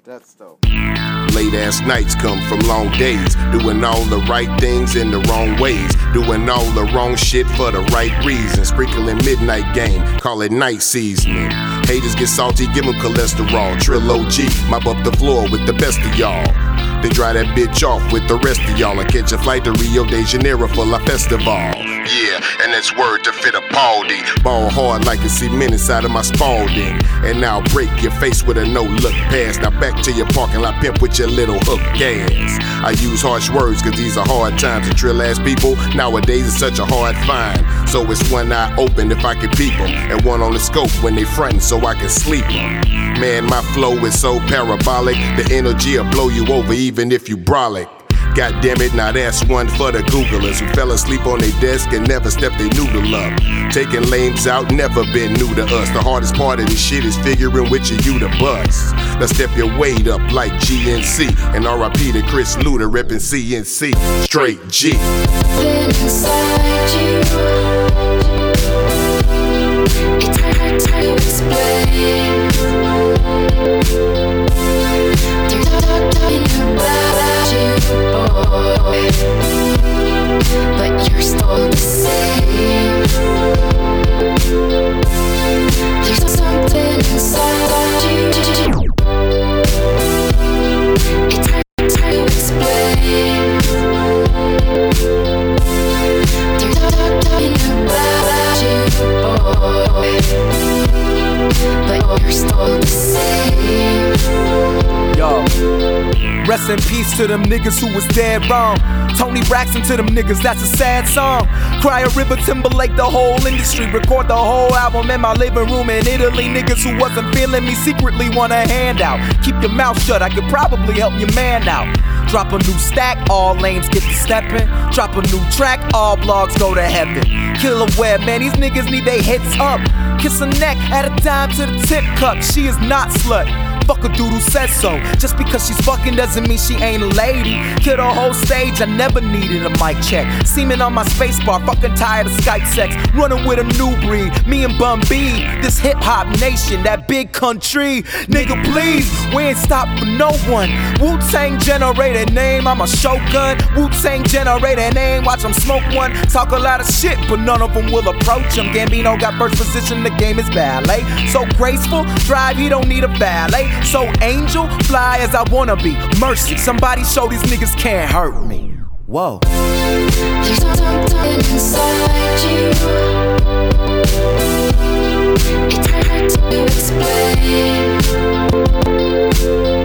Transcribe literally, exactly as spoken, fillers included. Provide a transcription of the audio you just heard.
That's dope. Late ass nights come from long days, doing all the right things in the wrong ways, doing all the wrong shit for the right reasons, sprinkling midnight game, call it night seasoning. Haters get salty, give them cholesterol. Trill O G, mop up the floor with the best of y'all. Then dry that bitch off with the rest of y'all and catch a flight to Rio de Janeiro for La Festival. Yeah, and that's word to fit a Baldy. Ball hard like a cement inside of my Spalding. And now break your face with a no-look pass. Now back to your parking lot pimp with your little hook gas. I use harsh words cause these are hard times. And trill ass people nowadays is such a hard find. So it's one eye open if I can peep them, and one on the scope when they frontin' so I can sleep them. Man, my flow is so parabolic, the energy will blow you over even if you brolic. God damn it, now that's one for the Googlers who fell asleep on their desk and never stepped their noodle up. Taking lames out, never been new to us. The hardest part of this shit is figuring which of you the bust. Now step your weight up like G N C, and R I P to Chris Luda reppin' C N C. Straight G. Been inside you. It's hard to explain. There's nothing about you, boy, but you're still the same. There's something inside you. It's hard to explain. There's nothing about you, boy, but you're still the same. Yo, rest in peace to them niggas who was dead wrong. Tony Braxton to them niggas, that's a sad song. Cry a River, Timberlake, the whole industry. Record the whole album in my living room in Italy. Niggas who wasn't feeling me secretly want a handout. Keep your mouth shut, I could probably help your man out. Drop a new stack, all lanes get to steppin'. Drop a new track, all blogs go to heaven. Killer Web, man, these niggas need they hits up. Kiss her neck, add a dime to the tip cup. She is not slut. Fuck a dude who says so. Just because she's fucking doesn't mean she ain't a lady. Kill the whole stage, I never needed a mic check. Semen on my spacebar, fucking tired of Skype sex. Running with a new breed, me and Bun B. This hip hop nation, that big country. Nigga, please, we ain't stop for no one. Wu-Tang generated name, I'm a shogun. Wu-Tang generated name, watch them smoke one. Talk a lot of shit, but none of them will approach him. Gambino got first position, the game is ballet. So graceful, drive, he don't need a valet. So angel, fly as I wanna be. Mercy, somebody show these niggas can't hurt me. Whoa. There's something inside you. It's hard to explain.